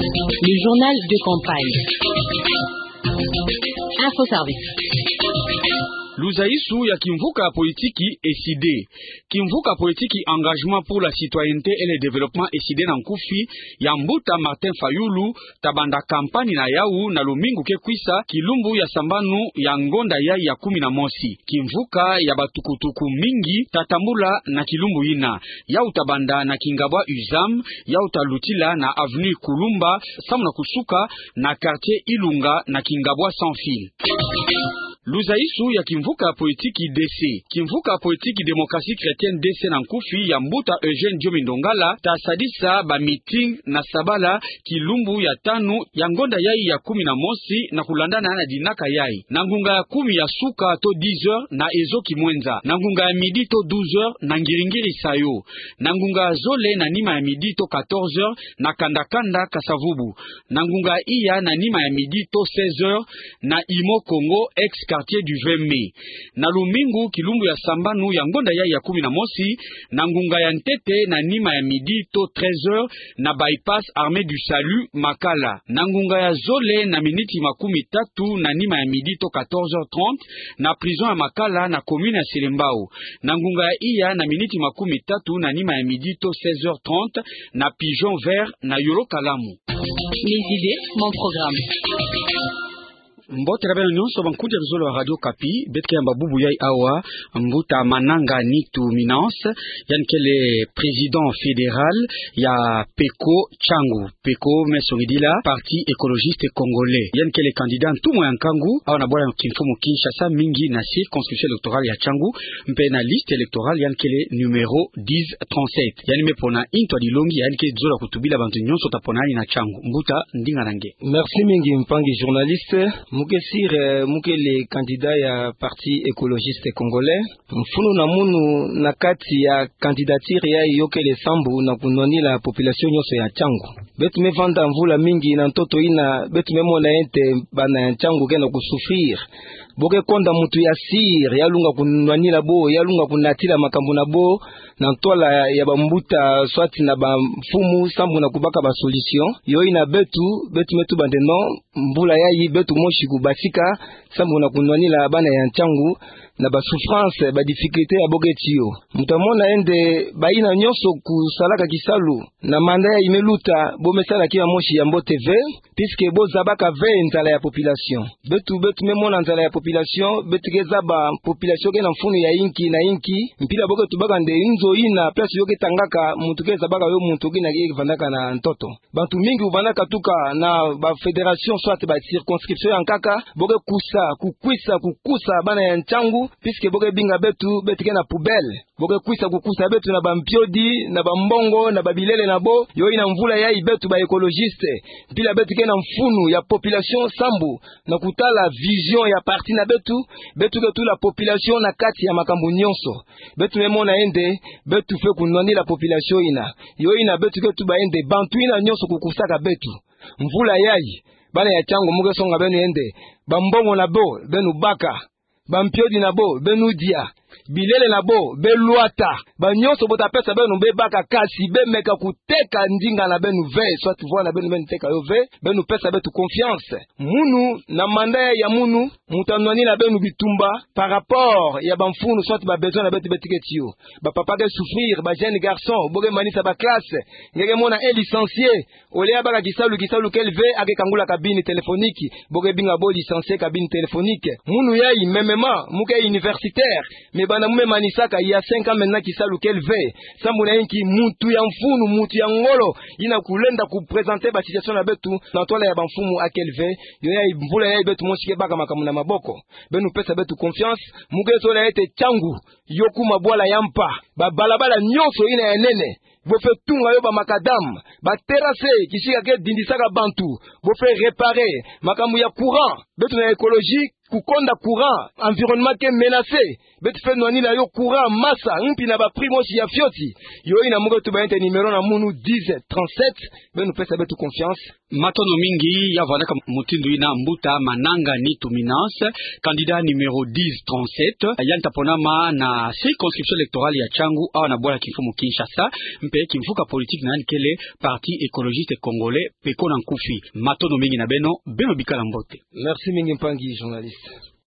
Le journal de campagne. Info Service. Luzaisu ya kimvuka politiki ECD. Kimvuka politiki engagement pour la citoyenneté et le développement ECD na nkufi ya Mbuta Martin Fayulu tabanda kampani na yau na lumingu ke kwisa kilumbu ya sambanu ya ngonda ya 11. Kimvuka ya batukutuku mingi tatambula na kilumbu ina. Yau tabanda na Kingabwa Uzam, yau talutila na avenue Kulumba, samuna kusuka na quartier Ilunga na Kingabwa sans fil. Luzaisu ya kimvuka politiki DC. Kimvuka politiki demokrasi chrétienne DC na nkufi ya Mbuta Eugène Diomindongala tasadisa ba meeting na sabala kilumbu ya 5 ya ngonda yai ya 11 na kulandana na dinaka yai. Na ngunga ya 10 ya suka to 10h na ezo kimwenza. Na ngunga ya midi to 12h na ngiringiri sayo. Na ngunga ya zole na nima ya midi to 14h na kandakanda kasavubu. Na ngunga ya iya na nima ya midi to 16h na Imo Congo ex quartier du 20 mai. Na lumingu kilumbu ya sambanu ya ngonda ya 11 na ngunga ya ntete na nima ya midi to 13h na bypass armée du salut Makala. Na ngunga ya zole na miniti 30 na nima ya midi to 14h30 na prison ya Makala na commune ya Selembao. Na ngunga ya iya na miniti 30 na nima ya midi to 16h30 na Pigeon Vert na Yolo Kalamu. Les idées, mon programme. Mbote rabela nyonso bankuja vizolo wa Radio Kapi betke ya mbabubu yai awa Mbuta Mananga Nitu Minance yankele président fédéral ya Peko Changu Peko Mesongidila Parti écologiste congolais yankele candidat ntumo ya nkangu awa na bwana kimfumu Kinshasa mingi na circonscription électorale ya Changu mpe na liste électorale yankele numéro 1037 yani mepona into dilongi yankele zola kutubila bantu nyonso taponani na Changu Mbuta ndinga nange. Merci mingi mpangi journaliste muke le candidat ya parti écologiste congolais mfunu na munu na kati ya candidature ya yoke le sambu na kunoni la population nyoso ya Changu betu me vanda mvula mingi na ntoto ina betu me mona ente bana ya Changu kena kusufrir boke konda mutu ya sir ya lunga kunwani la bo ya lunga kunatila makambu na bo na ntola ya bambuta swati na bamfumu sambu na kubaka ba solution yo ina betu metu bandeno mbula ya yi betu moshi kubasika sambu na kunwani la bana ya Changu na ba souffrance ba difficulté ya bogetiyo mutamona ende baina nyonso kusalaka kisalu na manda ya imeluta bomesala kia moshi ya Mbote TV puisque bozabaka ve nzala ya population betu memona nzala ya population betu kezaba population ke na mfunu ya inki na inki mpila boke tubaka nde inzo ina place yoke tangaka mutu kezabaka yo mutu kina ke vandaka na ntoto bantu mingi uvandaka tuka na ba fédération soit ba circonscription yankaka boke kukusa bana ya Changu puisque boke binga betu ke na poubelle boke kukusa betu na bampiodi na bambongo na babilele na bo yo ina mvula ya ibetu ba écologiste mpila betu ke na mfunu ya population sambu na kutala vision ya parti na betu ke tu la population na kati ya makambu nyonso betu memona ende betu fe kunoni la population ina yo ina betu ke tu ba ende bantu ina nyonso kukusaka betu mvula yai bana ya Changu muke songa benu ende bambongo na bo benu baka bampiodi na bo benu dia bilele na bo beluata banyonso botapesa benu bebaka kasi bemeka kuteka ndinga na benu ve soit voix na benu teka yo ve benu pesa betu confiance munu na manda ya munu mutanwani na benu bitumba par rapport ya bamfunu soit ba besoin na betu betiketio ba papa ke souffrir ba jeune garçon boge manisa ba classe ngeke mona un licencié olea baka kisalu kelve ake kangula kabine téléphonique boge binga bo licencié kabine téléphonique munu yai memema muke universitaire mais bana mume manisaka ya 5 ans maintenant kisalu kelve sambu na inki mutu ya mfunu mutu ya ngolo ina kulenda ku présenter ba situation na betu na tola ya bamfumu akelve yo ya mvula ya betu moshike baka makamu na maboko benu pesa betu confiance mugezo la ete Changu yoku mabwala yampa ba balabala nyonso ina ya nene bofe tunga yo ba makadam ba terrasse kishika ke dindisaka bantu bofe réparer makamu ya courant betu na écologie kukonda courant environnement ke menacé betu fe nwani la yo courant massa mpi na ba prix moshi ya fioti yo ina mungo tu baente numéro na munu 10 37 benu pesa betu confiance matono mingi ya vanaka mutindu ina mbuta mananga ni tuminance candidat numéro 10 37 yanta ponama na circonscription électorale ya Changu au na bola kifumu Kinshasa mpe kimfuka politique na nkele parti écologiste congolais peko na nkufi matono mingi na beno bikala mbote. Merci mingi mpangi journaliste.